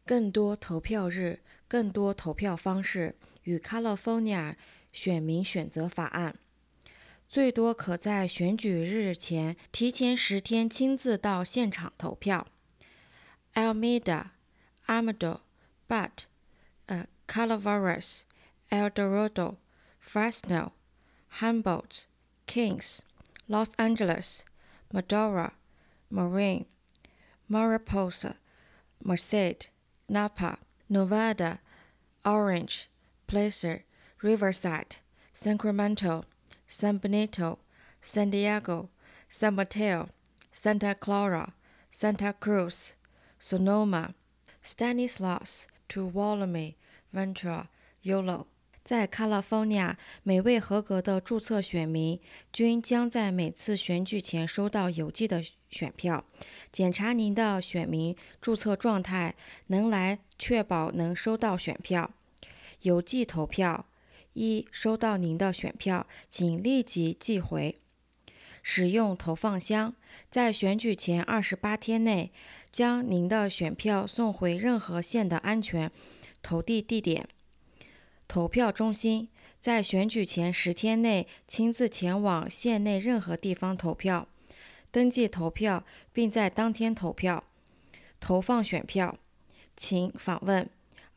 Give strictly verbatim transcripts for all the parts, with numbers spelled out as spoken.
更多投票日、更多投票方式与 California 选民选择法案，最多可在选举日前提前十天亲自到现场投票。Alameda, Amador, Butte, 呃 Calaveras, El Dorado, Fresno, Humboldt, Kings, Los Angeles, Medora, Marin, Mariposa, Merced, Napa, Nevada, Orange, Placer, Riverside, Sacramento, San Benito, San Diego, San Mateo, Santa Clara, Santa Cruz, Sonoma, Stanislaus, Tuolumne, Ventura, Yolo。在 California， 每位合格的注册选民均将在每次选举前收到邮寄的选票。检查您的选民注册状态，能来确保能收到选票。邮寄投票：一、收到您的选票，请立即寄回。使用投放箱，在选举前二十八天内，将您的选票送回任何县的安全投递地点。投票中心，在选举前十天内亲自前往县内任何地方投票，登记投票，并在当天投票。投放选票，请访问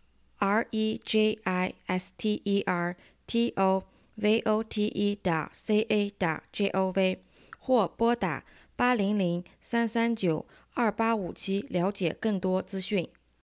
registervote.ca.gov 或拨打八零零三三九二八五七了解更多资讯。